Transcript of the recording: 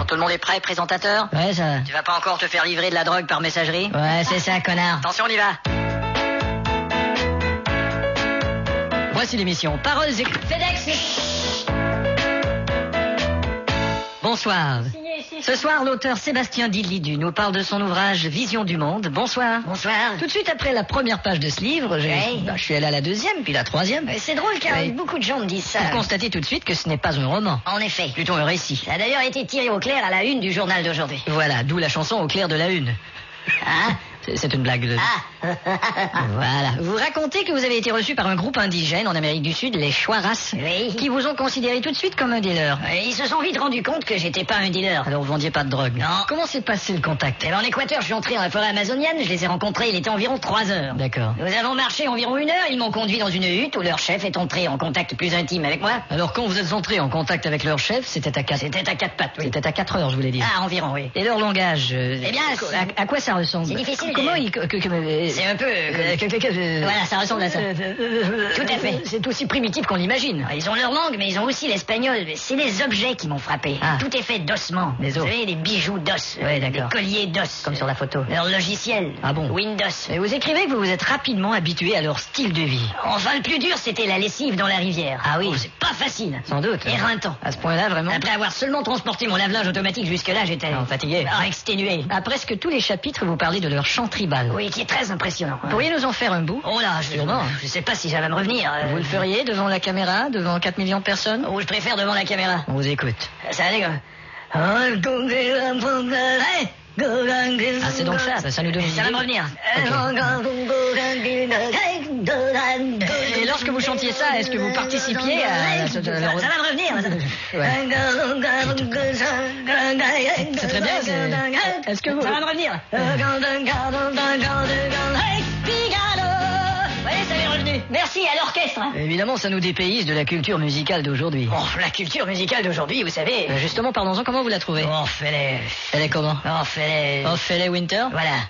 Tout le monde est prêt, présentateur? Ouais, ça. Tu vas pas encore te faire livrer de la drogue par messagerie? Ouais, c'est ça, connard. Attention, on y va. Voici l'émission Paroles et... FedEx. Bonsoir. Ce soir, l'auteur Sébastien Dilidu nous parle de son ouvrage Vision du monde. Bonsoir. Bonsoir. Tout de suite après la première page de ce livre, je suis allé à la deuxième, puis la troisième. C'est drôle car beaucoup de gens me disent ça. Pour constater tout de suite que ce n'est pas un roman. En effet. Plutôt un récit. Ça a d'ailleurs été tiré au clair à la une du journal d'aujourd'hui. Voilà, d'où la chanson Au clair de la une. Hein? C'est une blague. Voilà. Vous racontez que vous avez été reçu par un groupe indigène en Amérique du Sud, les Chouaras, qui vous ont considéré tout de suite comme un dealer. Ils se sont vite rendus compte que j'étais pas un dealer. Alors vous vendiez pas de drogue? Non. Comment s'est passé le contact? En Équateur, je suis entré dans la forêt amazonienne, je les ai rencontrés, il était environ 3 heures. D'accord. Nous avons marché environ 1 heure, ils m'ont conduit dans une hutte où leur chef est entré en contact plus intime avec moi. Alors quand vous êtes entré en contact avec leur chef, c'était à 4... C'était à 4 pattes, oui. C'était à 4 heures, je voulais dire. Ah, environ, oui. Et leur langage Eh bien, à quoi ça ressemble? C'est difficile. Comment C'est un peu... Voilà, ça ressemble à ça. Tout à fait. C'est aussi primitif qu'on l'imagine. Ils ont leur langue, mais ils ont aussi l'espagnol. C'est les objets qui m'ont frappé. Ah. Tout est fait d'ossements. Des os. Vous savez, des bijoux d'os. Ouais, d'accord. Des colliers d'os. Comme sur la photo. Leur logiciel. Ah bon? Windows. Et vous écrivez que vous vous êtes rapidement habitué à leur style de vie. Enfin, le plus dur, c'était la lessive dans la rivière. Ah oui. Oh, c'est pas facile. Sans doute. Éreintant. À ce point-là, vraiment? Après avoir seulement transporté mon lave-linge automatique jusque-là, j'étais... fatigué. Exténué. À presque tous les chapitres, vous parlez de leur chant tribal. Oui, qui est très impressionnant. Pourriez nous en faire un bout? Oh là, Sûrement. je sais pas si ça va me revenir. Vous le feriez devant la caméra, devant 4 millions de personnes? Oh, je préfère devant la caméra. On vous écoute. Ça allait comme... Ah, c'est donc ça nous donne une Ça va idée. me revenir. Et lorsque vous chantiez ça, est-ce que vous participiez à... Ça va me revenir. C'est très bien. Est-ce que vous... Ça va me revenir. Oui, ça m'est revenu. Merci à l'orchestre. Évidemment, ça nous dépayse de la culture musicale d'aujourd'hui. Oh, la culture musicale d'aujourd'hui, vous savez. Justement, parlons-en, comment vous la trouvez? Oh, fais-les. Elle est comment? Oh, fais-les. Oh, Fele Winter? Voilà.